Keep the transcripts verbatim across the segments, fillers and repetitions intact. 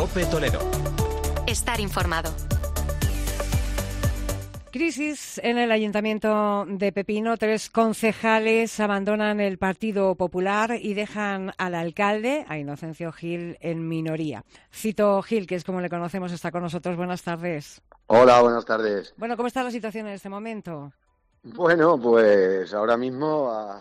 COPE Toledo. Estar informado. Crisis en el Ayuntamiento de Pepino. Tres concejales abandonan el Partido Popular y dejan al alcalde, a Inocencio Gil, en minoría. Fito Gil, que es como le conocemos, está con nosotros. Buenas tardes. Hola, buenas tardes. Bueno, ¿cómo está la situación en este momento? Bueno, pues ahora mismo uh,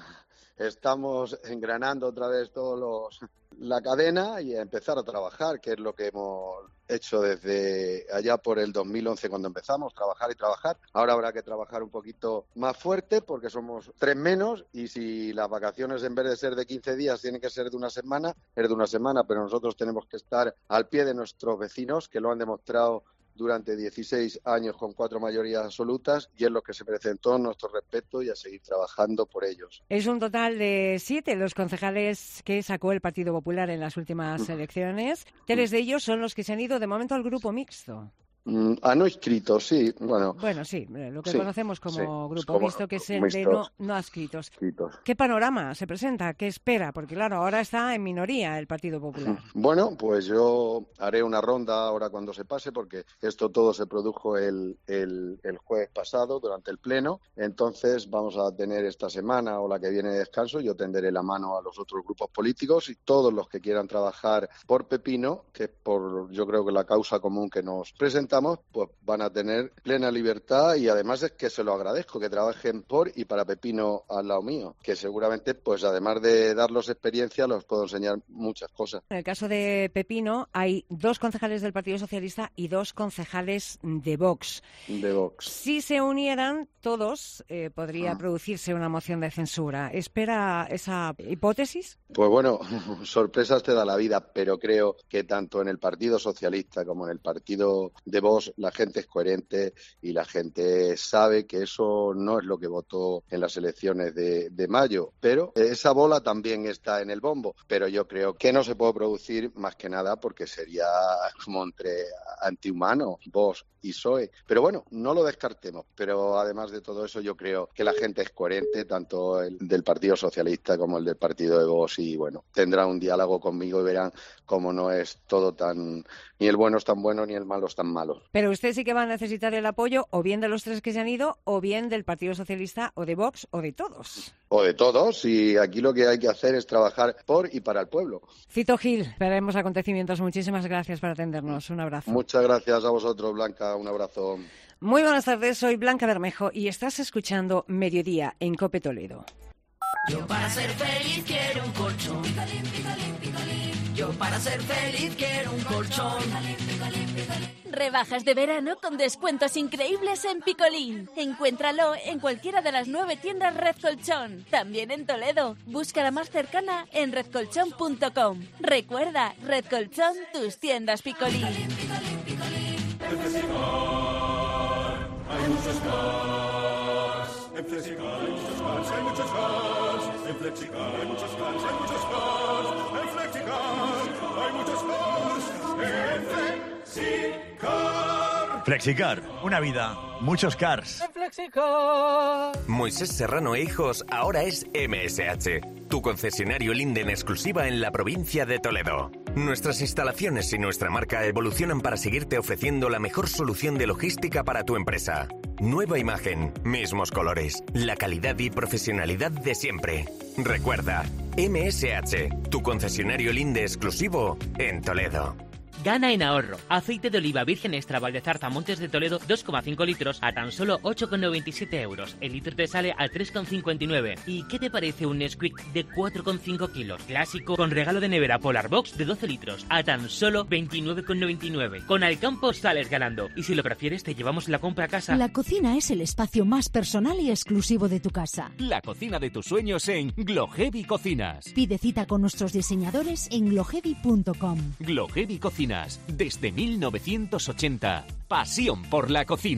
estamos engranando otra vez todos los la cadena y a empezar a trabajar, que es lo que hemos hecho desde allá por el dos mil once cuando empezamos, trabajar y trabajar. Ahora habrá que trabajar un poquito más fuerte porque somos tres menos y si las vacaciones en vez de ser de quince días tienen que ser de una semana, es de una semana, pero nosotros tenemos que estar al pie de nuestros vecinos que lo han demostrado durante dieciséis años con cuatro mayorías absolutas y es lo que se merecen todo nuestro respeto y a seguir trabajando por ellos. Es un total de siete los concejales que sacó el Partido Popular en las últimas elecciones. Tres de ellos son los que se han ido de momento al grupo mixto. Mm, ah, no inscritos, sí, bueno. Bueno, sí, lo que sí, conocemos como sí, grupo como mixto, que es el mixtos, de no, no adscritos. inscritos. ¿Qué panorama se presenta? ¿Qué espera? Porque claro, ahora está en minoría el Partido Popular. Bueno, pues yo haré una ronda ahora cuando se pase, porque esto todo se produjo el, el, el jueves pasado durante el pleno, entonces vamos a tener esta semana o la que viene de descanso, yo tenderé la mano a los otros grupos políticos y todos los que quieran trabajar por Pepino, que es por yo creo que la causa común que nos presentamos, pues van a tener plena libertad y además es que se lo agradezco, que trabajen por y para Pepino al lado mío, que seguramente pues además de darlos experiencia los puedo enseñar muchas cosas. En el caso de Pepino hay dos concejales del Partido Socialista y dos concejales de Vox. De Vox. Si se unieran todos, eh, podría ah. producirse una moción de censura. ¿Espera esa hipótesis? Pues bueno, sorpresas te da la vida, pero creo que tanto en el Partido Socialista como en el Partido de Vox la gente es coherente y la gente sabe que eso no es lo que votó en las elecciones de, de mayo, pero esa bola también está en el bombo, pero yo creo que no se puede producir más que nada porque sería como entre antihumano, Vox y P S O E, pero bueno, no lo descartemos, pero además de todo eso yo creo que la gente es coherente, tanto el del Partido Socialista como el del Partido de Vox y bueno, tendrán un diálogo conmigo y verán cómo no es todo tan, ni el bueno es tan bueno ni el malo es tan malo. Pero usted sí que va a necesitar el apoyo o bien de los tres que se han ido o bien del Partido Socialista o de Vox o de todos. O de todos, y aquí lo que hay que hacer es trabajar por y para el pueblo. Fito Gil, veremos acontecimientos. Muchísimas gracias por atendernos. Un abrazo. Muchas gracias a vosotros, Blanca. Un abrazo. Muy buenas tardes, soy Blanca Bermejo y estás escuchando Mediodía en COPE Toledo. Yo para ser feliz quiero un colchón. Yo para ser feliz quiero un colchón. Rebajas de verano con descuentos increíbles en Picolín. Encuéntralo en cualquiera de las nueve tiendas Red Colchón. También en Toledo. Busca la más cercana en red colchón punto com. Recuerda, Red Colchón, tus tiendas Picolín. En Flexicar hay muchos cars. En Flexicar hay muchos cars, hay muchos cars. En Flexicar hay muchos cars, hay muchos cars. En Flexicar hay muchos cars. En Flexicar. Flexicar, una vida, muchos cars. En Flexicar. Moisés Serrano e Hijos ahora es M S H, tu concesionario Linden exclusiva en la provincia de Toledo. Nuestras instalaciones y nuestra marca evolucionan para seguirte ofreciendo la mejor solución de logística para tu empresa. Nueva imagen, mismos colores, la calidad y profesionalidad de siempre. Recuerda, M S H, tu concesionario Linde exclusivo en Toledo. Gana en ahorro. Aceite de oliva virgen extra Valdezarza Montes de Toledo dos coma cinco litros a tan solo ocho coma noventa y siete euros. El litro te sale a tres coma cincuenta y nueve. ¿Y qué te parece un Nesquik de cuatro coma cinco kilos? Clásico con regalo de nevera Polar Box de doce litros a tan solo veintinueve coma noventa y nueve. Con Alcampo sales ganando. Y si lo prefieres te llevamos la compra a casa. La cocina es el espacio más personal y exclusivo de tu casa. La cocina de tus sueños en Glohevi Cocinas. Pide cita con nuestros diseñadores en glohevi punto com. Glohevi Cocinas, desde mil novecientos ochenta. Pasión por la cocina.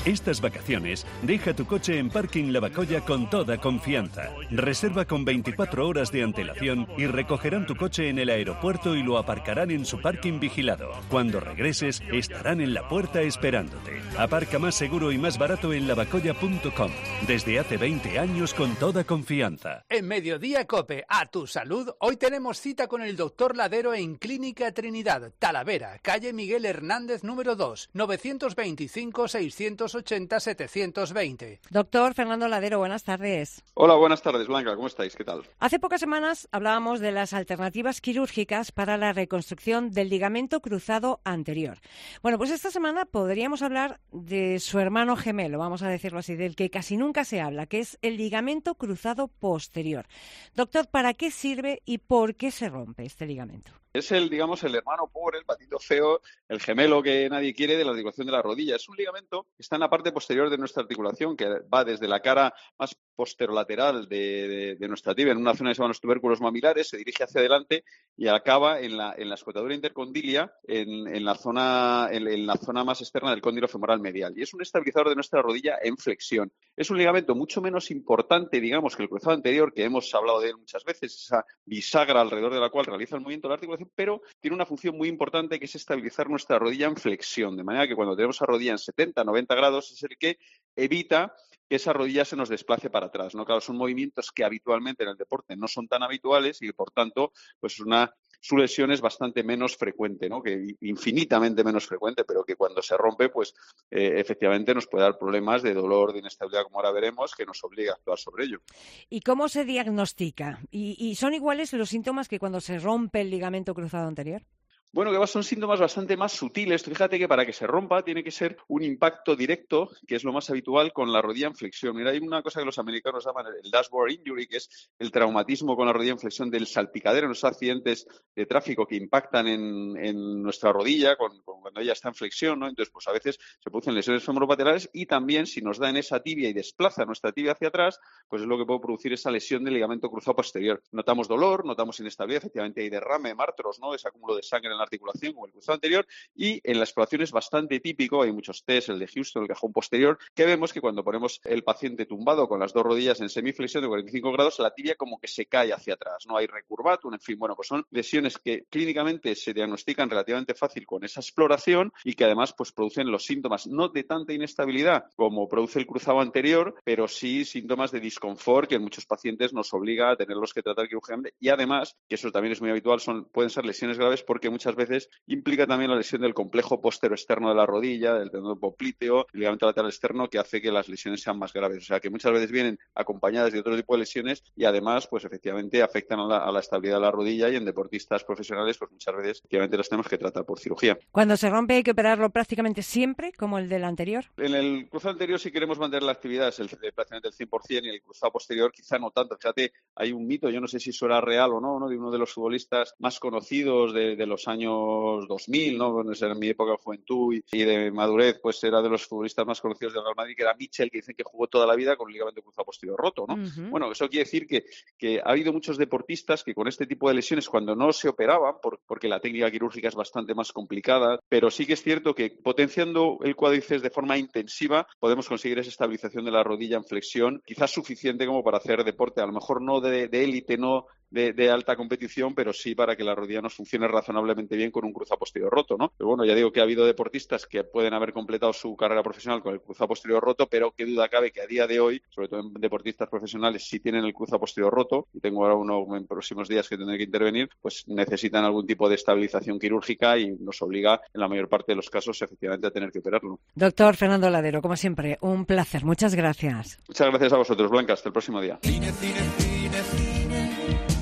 Estas vacaciones, deja tu coche en Parking Lavacolla con toda confianza. Reserva con veinticuatro horas de antelación y recogerán tu coche en el aeropuerto y lo aparcarán en su parking vigilado. Cuando regreses, estarán en la puerta esperándote. Aparca más seguro y más barato en lavacolla punto com. Desde hace veinte años con toda confianza. En Mediodía COPE, a tu salud, hoy tenemos cita con el doctor Ladero en Clínica Trinidad, Talavera, calle Miguel Hernández número dos, novecientos veinticinco, seiscientos ochenta, setecientos veinte. Doctor Fernando Ladero, buenas tardes. Hola, buenas tardes, Blanca, ¿cómo estáis? ¿Qué tal? Hace pocas semanas hablábamos de las alternativas quirúrgicas para la reconstrucción del ligamento cruzado anterior. Bueno, pues esta semana podríamos hablar de su hermano gemelo, vamos a decirlo así, del que casi nunca se habla, que es el ligamento cruzado posterior. Doctor, ¿para qué sirve y por qué se rompe este ligamento? Es el, digamos, el hermano pobre, el patito feo, el gemelo que nadie quiere de la articulación de la rodilla. Es un ligamento que está en la parte posterior de nuestra articulación, que va desde la cara más posterolateral de, de, de nuestra tibia, en una zona que se llaman los tubérculos mamilares, se dirige hacia adelante y acaba en la, en la escotadura intercondilia, en, en, la zona, en, en la zona más externa del cóndilo femoral medial. Y es un estabilizador de nuestra rodilla en flexión. Es un ligamento mucho menos importante, digamos, que el cruzado anterior, que hemos hablado de él muchas veces, esa bisagra alrededor de la cual realiza el movimiento de la articulación, pero tiene una función muy importante que es estabilizar nuestra rodilla en flexión, de manera que cuando tenemos la rodilla en setenta, noventa grados es el que evita que esa rodilla se nos desplace para atrás, ¿no? Claro, son movimientos que habitualmente en el deporte no son tan habituales y, por tanto, pues una su lesión es bastante menos frecuente, ¿no? Que infinitamente menos frecuente, pero que cuando se rompe, pues eh, efectivamente nos puede dar problemas de dolor, de inestabilidad, como ahora veremos, que nos obliga a actuar sobre ello. ¿Y cómo se diagnostica? ¿Y, y son iguales los síntomas que cuando se rompe el ligamento cruzado anterior? Bueno, que son síntomas bastante más sutiles. Fíjate que para que se rompa tiene que ser un impacto directo, que es lo más habitual, con la rodilla en flexión. Mira, hay una cosa que los americanos llaman el dashboard injury, que es el traumatismo con la rodilla en flexión del salpicadero, en esos accidentes de tráfico que impactan en, en nuestra rodilla con, con cuando ella está en flexión, ¿no? Entonces, pues a veces se producen lesiones femoropatelares y también si nos da en esa tibia y desplaza nuestra tibia hacia atrás, pues es lo que puede producir esa lesión del ligamento cruzado posterior. Notamos dolor, notamos inestabilidad, efectivamente hay derrame, martros, ¿no? Ese acúmulo de sangre en la articulación como el cruzado anterior, y en la exploración es bastante típico, hay muchos test, el de Houston, el cajón posterior, que vemos que cuando ponemos el paciente tumbado con las dos rodillas en semiflexión de cuarenta y cinco grados, la tibia como que se cae hacia atrás, no hay recurvatum, en fin, bueno, pues son lesiones que clínicamente se diagnostican relativamente fácil con esa exploración y que además pues producen los síntomas no de tanta inestabilidad como produce el cruzado anterior, pero sí síntomas de disconfort que en muchos pacientes nos obliga a tenerlos que tratar quirúrgicamente, y además, que eso también es muy habitual, son pueden ser lesiones graves porque muchas veces implica también la lesión del complejo póstero externo de la rodilla, del tendón popliteo, el ligamento lateral externo, que hace que las lesiones sean más graves. O sea, que muchas veces vienen acompañadas de otro tipo de lesiones y además, pues efectivamente afectan a la, a la estabilidad de la rodilla, y en deportistas profesionales, pues muchas veces efectivamente las tenemos que tratar por cirugía. Cuando se rompe hay que operarlo prácticamente siempre, como el del anterior. En el cruzado anterior, si queremos mantener la actividad, es el, prácticamente el cien por ciento, y el cruzado posterior quizá no tanto. Fíjate, hay un mito, yo no sé si eso era real o no, ¿no? De uno de los futbolistas más conocidos de, de los años dos mil, ¿no? Bueno, en mi época de juventud y, y de madurez, pues era de los futbolistas más conocidos del Real Madrid, que era Mitchell, que dicen que jugó toda la vida con el ligamento cruzado posterior roto, ¿no? Uh-huh. Bueno, eso quiere decir que, que ha habido muchos deportistas que con este tipo de lesiones, cuando no se operaban, por, porque la técnica quirúrgica es bastante más complicada, pero sí que es cierto que potenciando el cuádriceps de forma intensiva podemos conseguir esa estabilización de la rodilla en flexión, quizás suficiente como para hacer deporte, a lo mejor no de élite, no de, de alta competición, pero sí para que la rodilla nos funcione razonablemente bien con un cruzado posterior roto, ¿no? Pero bueno, ya digo que ha habido deportistas que pueden haber completado su carrera profesional con el cruzado posterior roto, pero qué duda cabe que a día de hoy, sobre todo en deportistas profesionales, si tienen el cruzado posterior roto, y tengo ahora uno en próximos días que tendré que intervenir, pues necesitan algún tipo de estabilización quirúrgica y nos obliga, en la mayor parte de los casos, efectivamente a tener que operarlo. Doctor Fernando Ladero, como siempre, un placer. Muchas gracias. Muchas gracias a vosotros, Blanca. Hasta el próximo día. Cine, cine, cine, cine.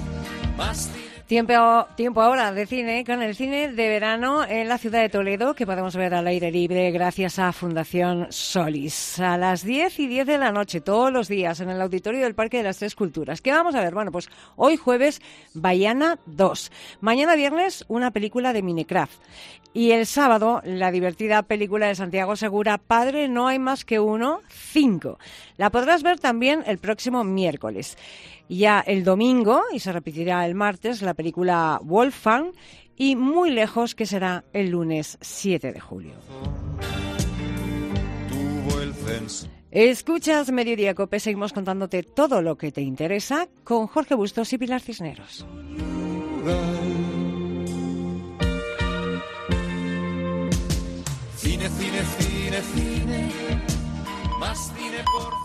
Más cine. Tiempo, tiempo ahora de cine, con el cine de verano en la ciudad de Toledo, que podemos ver al aire libre gracias a Fundación Solis. A las diez y diez de la noche, todos los días, en el auditorio del Parque de las Tres Culturas. ¿Qué vamos a ver? Bueno, pues hoy jueves, Baiana dos. Mañana viernes, una película de Minecraft. Y el sábado, la divertida película de Santiago Segura, Padre, no hay más que uno, cinco. La podrás ver también el próximo miércoles. Ya el domingo, y se repetirá el martes, la película Wolfgang, y Muy lejos, que será el lunes siete de julio. Tuvo el Escuchas Mediodía Cope, seguimos contándote todo lo que te interesa con Jorge Bustos y Pilar Cisneros. Cine, cine, cine, cine, más cine por